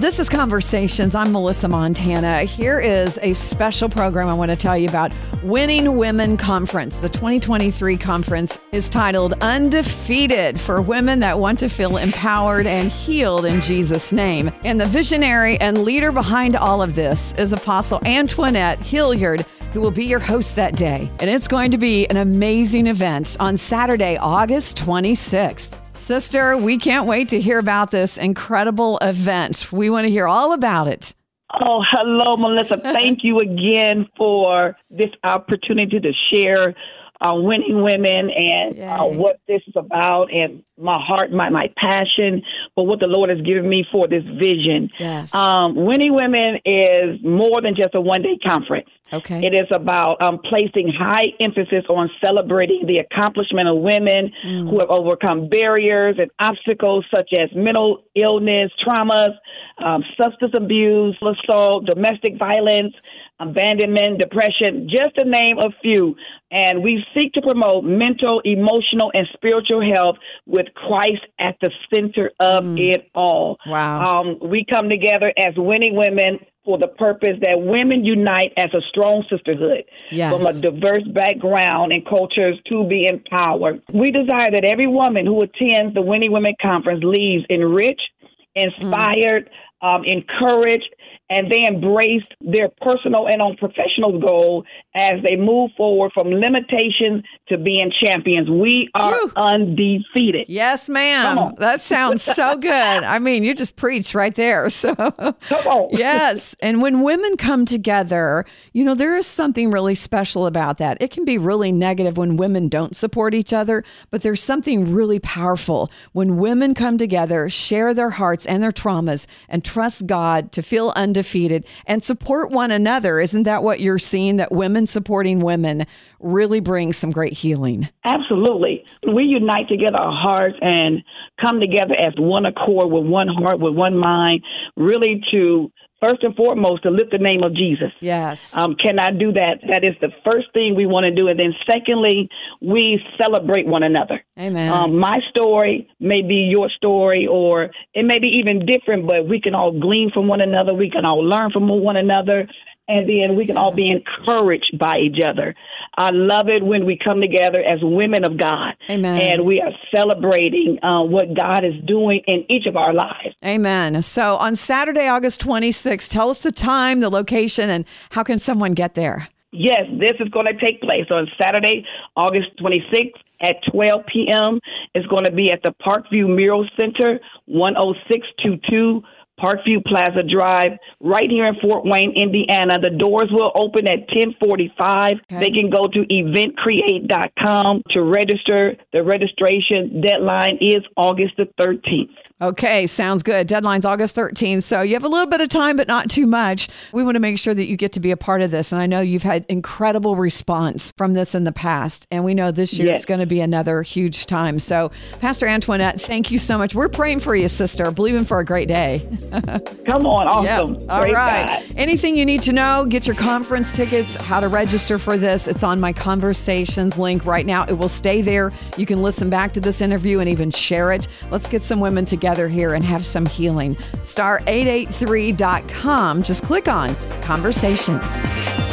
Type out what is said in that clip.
This is Conversations. I'm Melissa Montana. Here is a special program I want to tell you about. Winning Women Conference. The 2023 conference is titled Undefeated, for women that want to feel empowered and healed in Jesus' name. And the visionary and leader behind all of this is Apostle Antoinette Hilliard, who will be your host that day. And it's going to be an amazing event on Saturday, August 26th. Sister, we can't wait to hear about this incredible event. We want to hear all about it. Oh, hello, Melissa. Thank you again for this opportunity to share Winning Women and what this is about, and my heart, my passion for what the Lord has given me for this vision. Yes. Winning Women is more than just a one-day conference. Okay. It is about placing high emphasis on celebrating the accomplishment of women who have overcome barriers and obstacles such as mental illness, traumas, substance abuse, assault, domestic violence, abandonment, depression, just to name a few. And we seek to promote mental, emotional, and spiritual health with Christ at the center of it all. Wow. We come together as Winning Women for the purpose that women unite as a strong sisterhood from a diverse background and cultures to be empowered. We desire that every woman who attends the Winning Women Conference leaves enriched, inspired, encouraged, and they embrace their personal and professional goal as they move forward from limitations to being champions. We are undefeated. Yes, ma'am. That sounds so good. I mean, you just preached right there. So, come on. Yes. And when women come together, you know, there is something really special about that. It can be really negative when women don't support each other, but there's something really powerful when women come together, share their hearts and their traumas, and trust God to feel undefeated and support one another. Isn't that what you're seeing? That women supporting women really brings some great healing. Absolutely. We unite together our hearts and come together as one accord, with one heart, with one mind, really to, first and foremost, to lift the name of Jesus. Yes. Can I do that? That is the first thing we want to do. And then secondly, we celebrate one another. Amen. My story may be your story, or it may be even different, but we can all glean from one another. We can all learn from one another. And then we can all be encouraged by each other. I love it when we come together as women of God. Amen. And we are celebrating what God is doing in each of our lives. Amen. So on Saturday, August 26th, tell us the time, the location, and how can someone get there? Yes, this is going to take place on Saturday, August 26th at 12 p.m. It's going to be at the Parkview Mural Center, 10622 Parkview Plaza Drive, right here in Fort Wayne, Indiana. The doors will open at 10:45. Okay. They can go to eventcreate.com to register. The registration deadline is August the 13th. Okay, sounds good. Deadline's August 13th. So you have a little bit of time, but not too much. We want to make sure that you get to be a part of this. And I know you've had incredible response from this in the past. And we know this year is going to be another huge time. So Pastor Antoinette, thank you so much. We're praying for you, sister. Believing for a great day. Come on. Awesome. Yep. All right. God. Anything you need to know, get your conference tickets, how to register for this. It's on my Conversations link right now. It will stay there. You can listen back to this interview and even share it. Let's get some women together here and have some healing. Star883.com. Just click on Conversations.